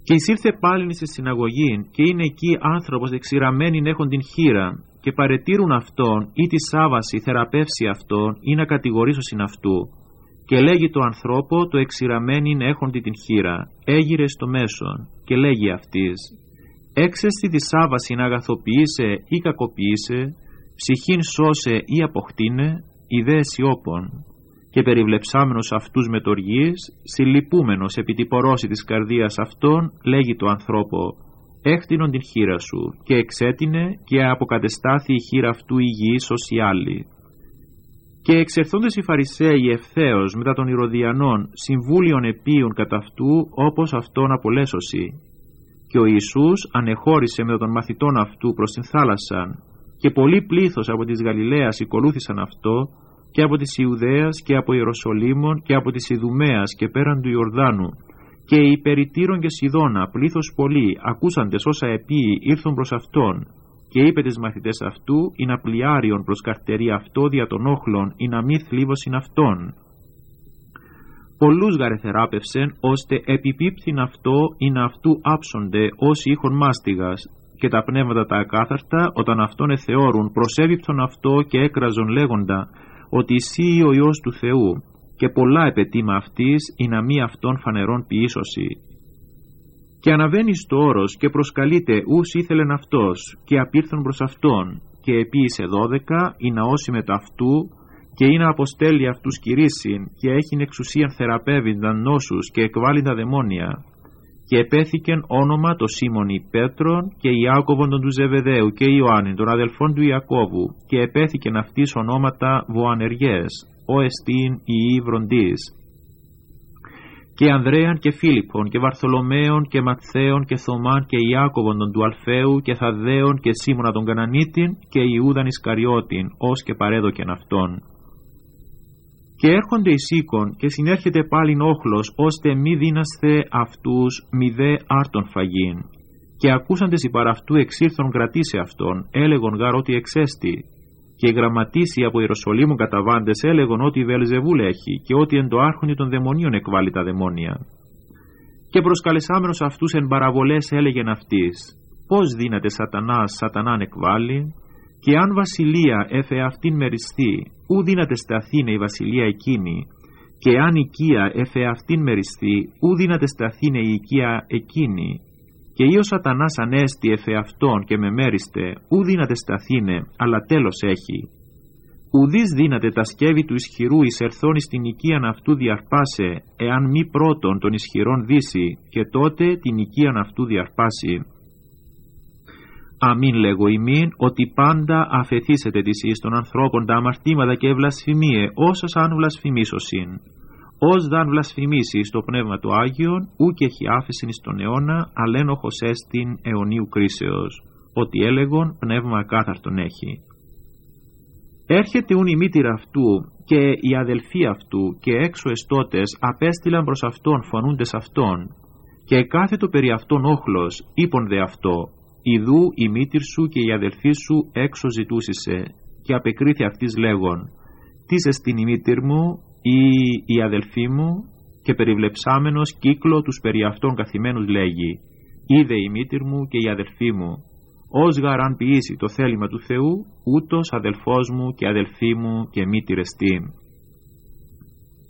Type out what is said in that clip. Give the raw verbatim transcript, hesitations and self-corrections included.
Και εισήλθε πάλιν εις συναγωγήν, και είναι εκεί άνθρωπος εξηραμένην έχων την χείρα, και παρετήρουν αυτόν ή τη σάβαση θεραπεύσει αυτόν ή να κατηγορήσωσιν αυτού. Και λέγει το ανθρώπο το εξηραμένην έχοντι την χείρα, έγειρε στο μέσον, και λέγει αυτής: έξεστη τη σάβαση να αγαθοποιείσαι ή κακοποιείσαι, ψυχήν σώσε ή αποκτήνε, ιδέ σιώπων. Και περιβλεψάμενος αυτούς με τοργής, συλλυπούμενος επί τη πορώση της καρδίας αυτών, λέγει το ανθρώπο: έχτινον την χείρα σου, και εξέτεινε, και αποκατεστάθη η χείρα αυτού υγιής ως η άλλη. Και εξερθόντες οι Φαρισαίοι ευθέως μετά των Ηρωδιανών, συμβούλιον επίουν κατά αυτού, όπως αυτόν απολέσωση. Και ο Ιησούς ανεχώρησε μετά των μαθητών αυτού προς την θάλασσαν, και πολύ πλήθος από της Γαλιλαίας ακολούθησαν αυτό, και από της Ιουδαίας και από Ιεροσολύμων και από της Ιδουμαίας και πέραν του Ιορδάνου, και οι περιτήρων και Σιδώνα πλήθος πολλοί, ακούσαντες όσα επίοι ήρθουν προς αυτόν, και είπε τις μαθητές αυτού, ή να πλιάριον προς καρτερή αυτό δια των όχλων, ή να μη θλίβωσιν αυτόν. Πολλούς γαρεθεράπευσεν, ώστε επιπίπτην αυτό, ή να αυτού άψονται όσοι είχον μάστιγας, και τα πνεύματα τα ακάθαρτα, όταν αυτόν εθεώρουν, προσέβηπτον αυτό και έκραζον λέγοντα, ότι εσύ ο Υιός του Θεού, και πολλά επετήμα αυτής, ή να μη αυτόν φανερών ποιήσωση. Και αναβαίνει στο όρος και προσκαλείται ους ήθελεν αυτός, και απήρθον προς αυτόν, και επίησε δώδεκα, ή να όσοι μετά αυτού, και ή να αποστέλει αυτούς κηρύσιν, και έχειν εξουσίαν θεραπεύεινταν νόσους και εκβάλλειν τα δαιμόνια. Και επέθηκεν όνομα το Σίμωνη Πέτρον, και Ιάκωβον τον του Ζεβεδαίου, και Ιωάννην των αδελφών του Ιακώβου, και επέθηκεν αυτής ονόματα Βοανεργές, ο εστίν η βροντής. Και Ανδρέαν και Φίλιππον, και Βαρθολομαίον, και Ματθαίον, και Θωμάν, και Ιάκωβον τον του Αλφαίου, και Θαδδαίον, και Σίμωνα τον Κανανίτην, και Ιούδαν Ισκαριώτην, ως και παρέδοκεν αυτόν. Και έρχονται εις οίκον, και συνέρχεται πάλιν όχλος, ώστε μη δίνασθε αυτούς μη δε άρτον φαγήν. Και ακούσαντες οι παραυτού εξήλθον κρατήσε αυτόν, έλεγον γάρ ότι εξέστη. Και οι γραμματίσοι από Ιεροσολύμου καταβάντες έλεγον ότι Βελζεβούλ έχει, και ότι εν το άρχονι των δαιμονίων εκβάλλει τα δαιμόνια. Και προσκαλεσάμενος αυτούς εν παραβολές έλεγεν αυτής: πώς δύναται σατανάς σατανάν εκβάλλει, και αν βασιλεία εφε αυτήν μεριστεί, ου δύναται σταθήνε η βασιλεία εκείνη, και αν οικία εφε αυτήν μεριστεί, ου δύναται σταθήνε η οικία εκείνη. Και ή ο σατανάς ανέστη εφε αυτόν και με μέριστε, ου δύναται σταθήνε, αλλά τέλος έχει. Ουδείς δύναται τα σκεύη του ισχυρού εισερθών εις την οικίαν αυτού διαρπάσε, εάν μη πρώτον των ισχυρών δύσει, και τότε την οικίαν αυτού διαρπάσει. Αμήν λέγω ημίν, ότι πάντα αφεθήσετε της εις των ανθρώπων τα αμαρτήματα και βλασφημίε, όσας αν βλασφημίσωσιν. Ως δαν βλασφημίσει στο πνεύμα του Άγιον, ούκ έχει άφεσιν εις τον αιώνα, αλένοχος έστιν αιωνίου κρίσεως, ότι έλεγον πνεύμα ακάθαρτον έχει. Έρχεται ούν η μήτηρα αυτού και οι αδελφοί αυτού, και έξω εστώτες απέστειλαν προς αυτόν φωνούντες αυτόν, και κάθετο περί αυτόν όχλος, είπον δε αυτό: ιδού η μήτηρ σου και η αδελφή σου έξω ζητούσισε, και απεκρίθη αυτής λέγον: τίς εστιν η μήτηρ μου ή η αδελφή μου, και περιβλεψάμενος κύκλο τους περί αυτών καθημένους λέγει: είδε η μήτηρ μου και η αδελφή μου, ως γαρ αν ποιήσει το θέλημα του Θεού, ούτως αδελφός μου και αδελφή μου και μήτηρ εστίν.